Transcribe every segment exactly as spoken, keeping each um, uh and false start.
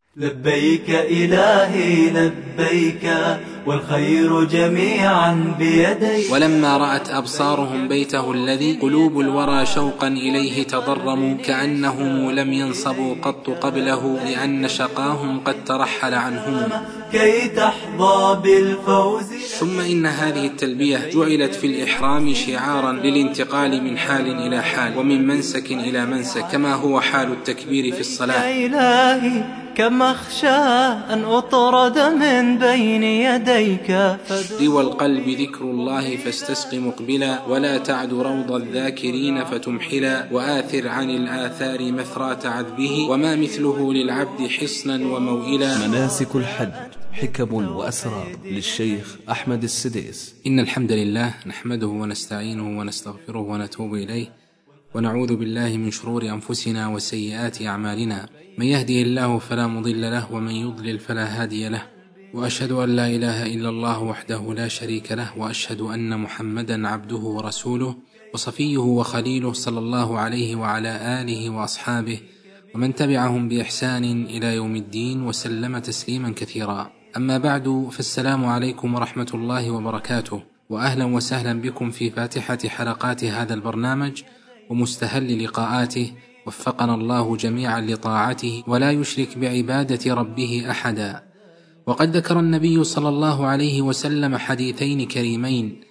لبيك إلهي لبيك والخير جميعا بيديك. ولما رأت أبصارهم بيته الذي قلوب الورى شوقا إليه تضرموا كأنهم لم ينصبوا قط قبله لأن شقاهم قد ترحل عنهم كي تحظى بالفوز. ثم إن هذه التلبية جعلت في الإحرام شعارا للانتقال من حال إلى حال ومن منسك إلى منسك كما هو حال التكبير في الصلاة. يا إلهي كم أخشى أن أطرد من بين يديك روى القلب ذكر الله فاستسق مقبلا ولا تعد روض الذاكرين فتمحلا وآثر عن الآثار مثرات عذبه وما مثله للعبد حصنا وموئلا. مناسك الحج حكم وأسرار للشيخ أحمد السديس. إن الحمد لله نحمده ونستعينه ونستغفره ونتوب إليه ونعوذ بالله من شرور أنفسنا وسيئات أعمالنا، من يهدي الله فلا مضل له ومن يضلل فلا هادي له، وأشهد أن لا إله إلا الله وحده لا شريك له، وأشهد أن محمدا عبده ورسوله وصفيه وخليله صلى الله عليه وعلى آله وأصحابه ومن تبعهم بإحسان إلى يوم الدين وسلم تسليما كثيرا. أما بعد، فالسلام عليكم ورحمة الله وبركاته، وأهلا وسهلا بكم في فاتحة حلقات هذا البرنامج ومستهل لقاءاته، وفقنا الله جميعا لطاعته ولا يشرك بعبادة ربه أحدا. وقد ذكر النبي صلى الله عليه وسلم حديثين كريمين،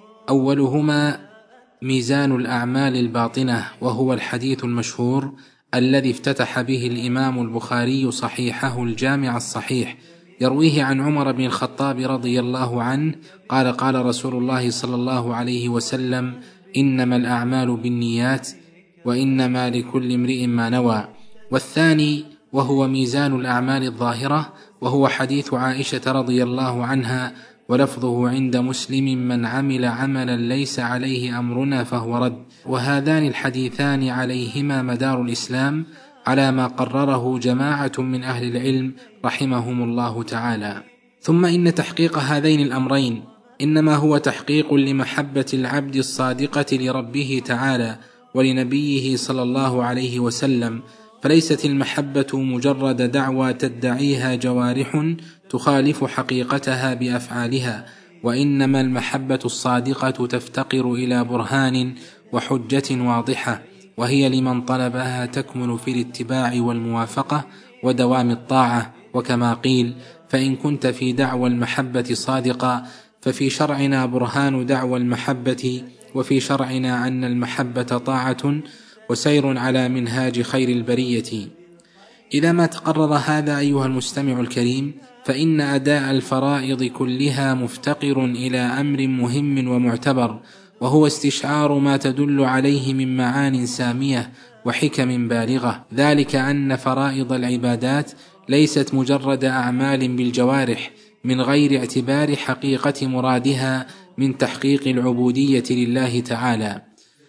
أولهما ميزان الأعمال الباطنة، وهو الحديث المشهور الذي افتتح به الإمام البخاري صحيحه الجامع الصحيح، يرويه عن عمر بن الخطاب رضي الله عنه قال: قال رسول الله صلى الله عليه وسلم: إنما الأعمال بالنيات وإنما لكل امرئ ما نوى. والثاني وهو ميزان الأعمال الظاهرة، وهو حديث عائشة رضي الله عنها، ولفظه عند مسلم: من عمل عملا ليس عليه أمرنا فهو رد. وهذان الحديثان عليهما مدار الإسلام على ما قرره جماعة من أهل العلم رحمهم الله تعالى. ثم إن تحقيق هذين الأمرين إنما هو تحقيق لمحبة العبد الصادقة لربه تعالى ولنبيه صلى الله عليه وسلم، فليست المحبة مجرد دعوى تدعيها جوارح تخالف حقيقتها بأفعالها، وإنما المحبة الصادقة تفتقر إلى برهان وحجة واضحة، وهي لمن طلبها تكمن في الاتباع والموافقة ودوام الطاعة. وكما قيل: فإن كنت في دعوى المحبة صادقا ففي شرعنا برهان دعوى المحبة، وفي شرعنا أن المحبة طاعة وسير على منهاج خير البرية. إذا ما تقرر هذا أيها المستمع الكريم، فإن أداء الفرائض كلها مفتقر إلى أمر مهم ومعتبر، وهو استشعار ما تدل عليه من معان سامية وحكم بالغة، ذلك أن فرائض العبادات ليست مجرد أعمال بالجوارح من غير اعتبار حقيقة مرادها من تحقيق العبودية لله تعالى.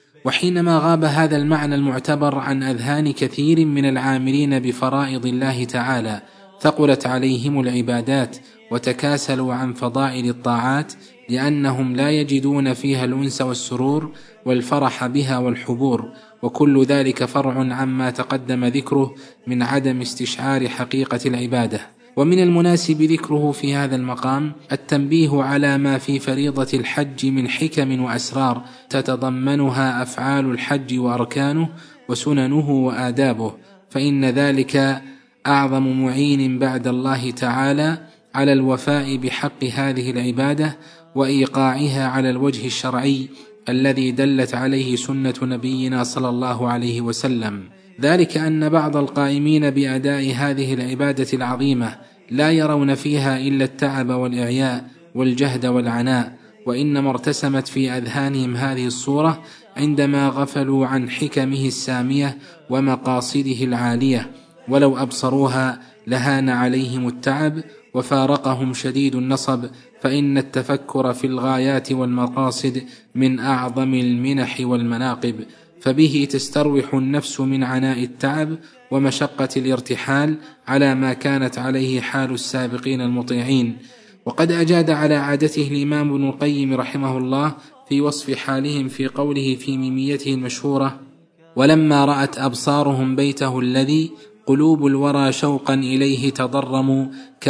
وحينما غاب هذا المعنى المعتبر عن أذهان كثير من العاملين بفرائض الله تعالى، ثقلت عليهم العبادات وتكاسلوا عن فضائل الطاعات، لأنهم لا يجدون فيها الأنس والسرور والفرح بها والحبور، وكل ذلك فرع عما تقدم ذكره من عدم استشعار حقيقة العبادة. ومن المناسب ذكره في هذا المقام التنبيه على ما في فريضة الحج من حكم وأسرار تتضمنها أفعال الحج وأركانه وسننه وآدابه، فإن ذلك أعظم معين بعد الله تعالى على الوفاء بحق هذه العبادة وإيقاعها على الوجه الشرعي الذي دلت عليه سنة نبينا صلى الله عليه وسلم. ذلك أن بعض القائمين بأداء هذه العبادة العظيمة لا يرون فيها إلا التعب والإعياء والجهد والعناء، وإنما ارتسمت في أذهانهم هذه الصورة عندما غفلوا عن حكمه السامية ومقاصده العالية، ولو أبصروها لهان عليهم التعب وفارقهم شديد النصب، فإن التفكر في الغايات والمقاصد من أعظم المنح والمناقب، فبه تستروح النفس من عناء التعب ومشقة الارتحال على ما كانت عليه حال السابقين المطيعين. وقد أجاد على عادته الإمام ابن القيم رحمه الله في وصف حالهم في قوله في ميميته المشهورة: ولما رأت أبصارهم بيته الذي قلوب الورى شوقا إليه تضرموا،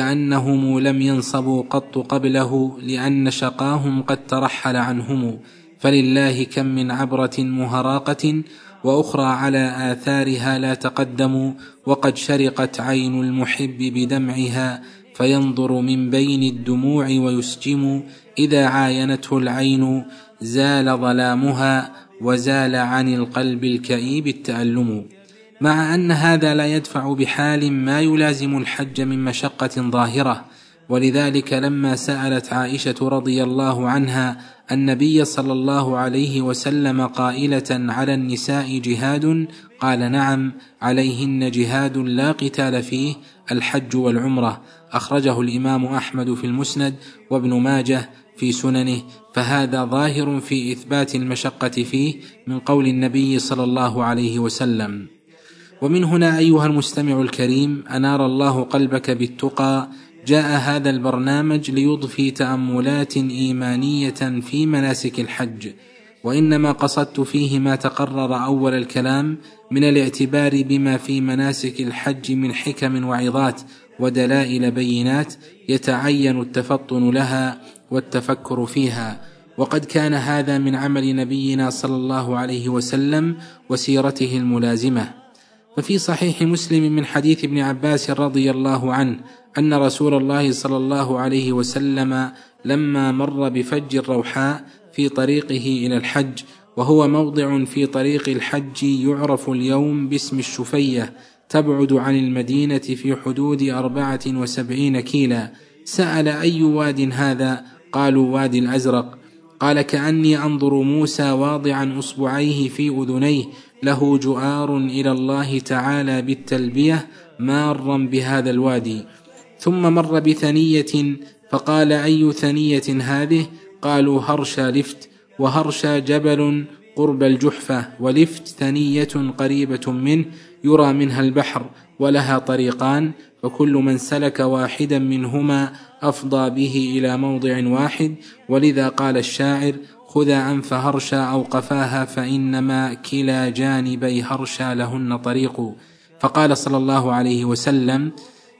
كأنهم لم ينصبوا قط قبله، لأن شقاهم قد ترحل عنهم. فلله كم من عبرة مهراقة، وأخرى على آثارها لا تقدموا، وقد شرقت عين المحب بدمعها، فينظر من بين الدموع ويسجم. إذا عاينته العين زال ظلامها، وزال عن القلب الكئيب التألم. مع أن هذا لا يدفع بحال ما يلازم الحج من مشقة ظاهرة، ولذلك لما سألت عائشة رضي الله عنها النبي صلى الله عليه وسلم قائلة: على النساء جهاد؟ قال: نعم، عليهن جهاد لا قتال فيه، الحج والعمرة. أخرجه الإمام أحمد في المسند، وابن ماجه في سننه، فهذا ظاهر في إثبات المشقة فيه من قول النبي صلى الله عليه وسلم. ومن هنا أيها المستمع الكريم، أنار الله قلبك بالتقى، جاء هذا البرنامج ليضفي تأملات إيمانية في مناسك الحج، وإنما قصدت فيه ما تقرر أول الكلام من الاعتبار بما في مناسك الحج من حكم وعظات ودلائل بينات، يتعين التفطن لها والتفكر فيها. وقد كان هذا من عمل نبينا صلى الله عليه وسلم وسيرته الملازمة. ففي صحيح مسلم من حديث ابن عباس رضي الله عنه أن رسول الله صلى الله عليه وسلم لما مر بفج الروحاء في طريقه إلى الحج، وهو موضع في طريق الحج يعرف اليوم باسم الشفية، تبعد عن المدينة في حدود أربعة وسبعين كيلا، سأل: أي واد هذا؟ قالوا: وادي الأزرق. قال: كأني أنظر موسى واضعا أصبعيه في أذنيه، له جؤار إلى الله تعالى بالتلبية، مارا بهذا الوادي. ثم مر بثنية فقال: أي ثنية هذه؟ قالوا: هرشا لفت. وهرشا جبل قرب الجحفة، ولفت ثنية قريبة منه يرى منها البحر، ولها طريقان، فكل من سلك واحدا منهما أفضى به إلى موضع واحد. ولذا قال الشاعر: خذ أنف هرشا أو قفاها، فإنما كلا جانبي هرشا لهن طريق. فقال صلى الله عليه وسلم: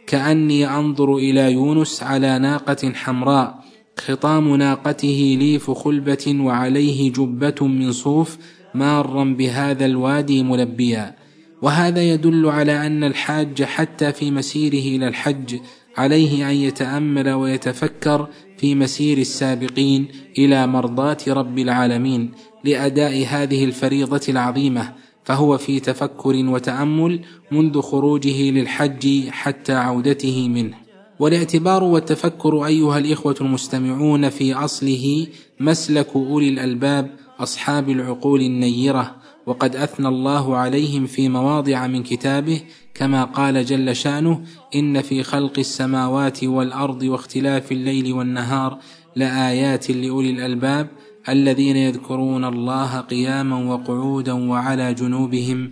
كأني أنظر إلى يونس على ناقة حمراء، خطام ناقته ليف خلبة وعليه جبة من صوف، مارا بهذا الوادي ملبيا. وهذا يدل على أن الحاج حتى في مسيره إلى الحج عليه أن يتأمل ويتفكر في مسير السابقين إلى مرضاة رب العالمين لأداء هذه الفريضة العظيمة، فهو في تفكر وتأمل منذ خروجه للحج حتى عودته منه. والاعتبار والتفكر أيها الإخوة المستمعون في أصله مسلك أولي الألباب أصحاب العقول النيرة، وقد أثنى الله عليهم في مواضع من كتابه، كما قال جل شأنه: إن في خلق السماوات والأرض واختلاف الليل والنهار لآيات لأولي الألباب الذين يذكرون الله قياما وقعودا وعلى جنوبهم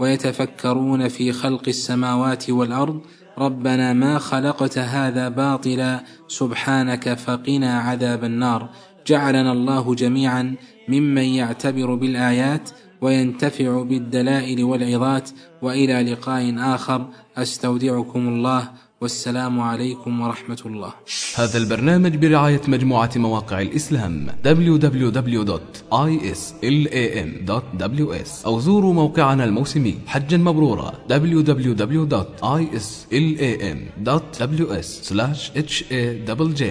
ويتفكرون في خلق السماوات والأرض ربنا ما خلقت هذا باطلا سبحانك فقنا عذاب النار. جعلنا الله جميعا ممن يعتبر بالآيات وينتفع بالدلائل والعظات. وإلى لقاء آخر، أستودعكم الله، والسلام عليكم ورحمة الله. هذا البرنامج برعاية مجموعة مواقع الإسلام دبليو دبليو دبليو دوت آي إس إل إيه إم دوت دبليو إس، أو زوروا موقعنا الموسمي حجا مبرورا دبليو دبليو دبليو دوت آي إس إل إيه إم دوت دبليو إس سلاش إتش إيه جي جي.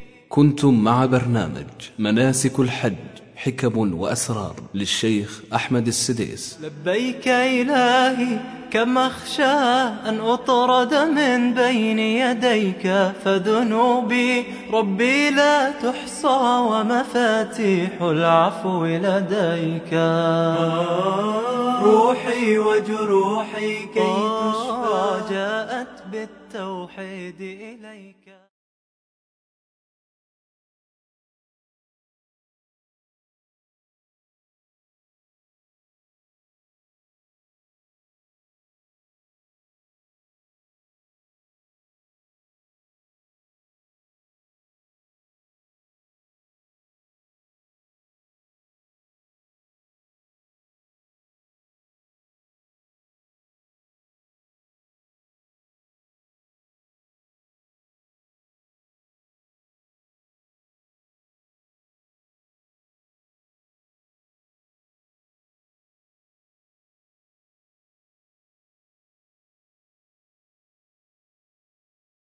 كنتم مع برنامج مناسك الحج، حكم وأسرار للشيخ أحمد السديس. لبيك إلهي، كم أخشى أن أطرد من بين يديك، فذنوبي ربي لا تحصى ومفاتيح العفو لديك. روحي وجروحي كي تشفى جاءت بالتوحيد إليك.